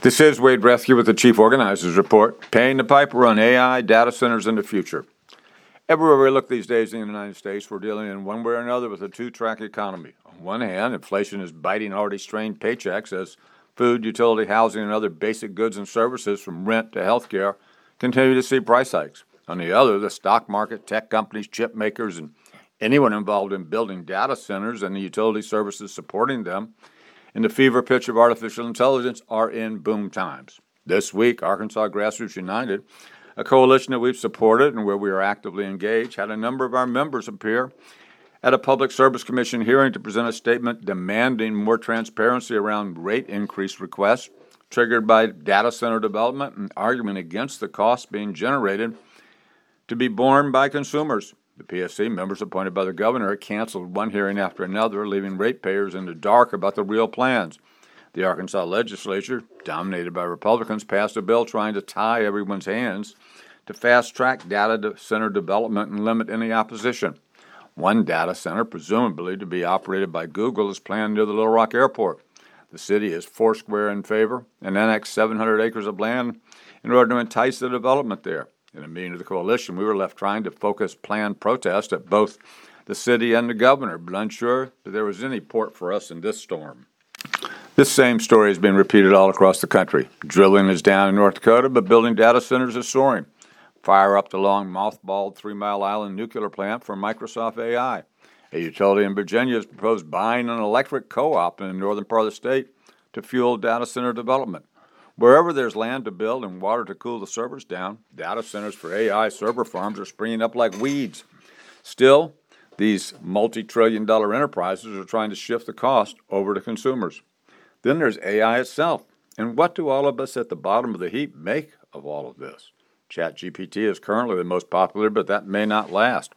This is Wade Rescue with the Chief Organizers Report, paying the piper on AI, data centers, and the future. Everywhere we look these days in the United States, we're dealing in one way or another with a two-track economy. On one hand, inflation is biting already strained paychecks as food, utility, housing, and other basic goods and services from rent to healthcare continue to see price hikes. On the other, the stock market, tech companies, chip makers, and anyone involved in building data centers and the utility services supporting them in the fever pitch of artificial intelligence are in boom times. This week, Arkansas Grassroots United, a coalition that we've supported and where we are actively engaged, had a number of our members appear at a Public Service Commission hearing to present a statement demanding more transparency around rate increase requests triggered by data center development and arguing against the costs being generated to be borne by consumers. The PSC members appointed by the governor canceled one hearing after another, leaving ratepayers in the dark about the real plans. The Arkansas legislature, dominated by Republicans, passed a bill trying to tie everyone's hands to fast-track data center development and limit any opposition. One data center, presumably to be operated by Google, is planned near the Little Rock Airport. The city is foursquare in favor and annexed 700 acres of land in order to entice the development there. In a meeting of the coalition, we were left trying to focus planned protest at both the city and the governor, but unsure that there was any port for us in this storm. This same story has been repeated all across the country. Drilling is down in North Dakota, but building data centers is soaring. Fire up the long mothballed 3 Mile Island nuclear plant for Microsoft AI. A utility in Virginia has proposed buying an electric co-op in the northern part of the state to fuel data center development. Wherever there's land to build and water to cool the servers down, data centers for AI server farms are springing up like weeds. Still, these multi-trillion-dollar enterprises are trying to shift the cost over to consumers. Then there's AI itself. And what do all of us at the bottom of the heap make of all of this? ChatGPT is currently the most popular, but that may not last.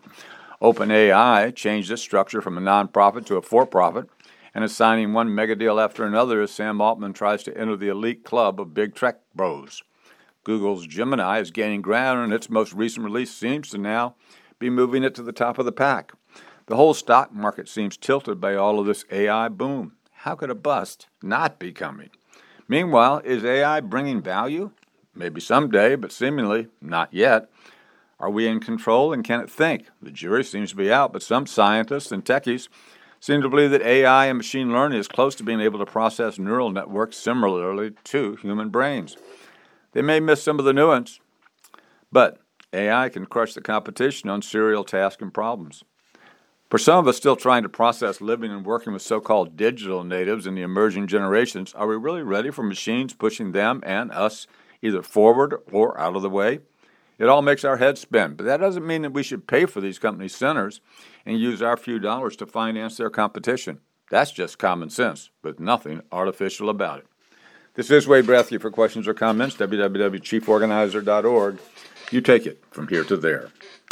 OpenAI changed its structure from a nonprofit to a for-profit, and is signing one mega deal after another as Sam Altman tries to enter the elite club of big tech bros. Google's Gemini is gaining ground, and its most recent release seems to now be moving it to the top of the pack. The whole stock market seems tilted by all of this AI boom. How could a bust not be coming? Meanwhile, is AI bringing value? Maybe someday, but seemingly not yet. Are we in control, and can it think? The jury seems to be out, but some scientists and techies seem to believe that AI and machine learning is close to being able to process neural networks similarly to human brains. They may miss some of the nuance, but AI can crush the competition on serial tasks and problems. For some of us still trying to process living and working with so-called digital natives in the emerging generations, are we really ready for machines pushing them and us either forward or out of the way? It all makes our heads spin, but that doesn't mean that we should pay for these companies' centers and use our few dollars to finance their competition. That's just common sense, with nothing artificial about it. This is Wade Rescue. For questions or comments, www.chieforganizer.org. You take it from here to there.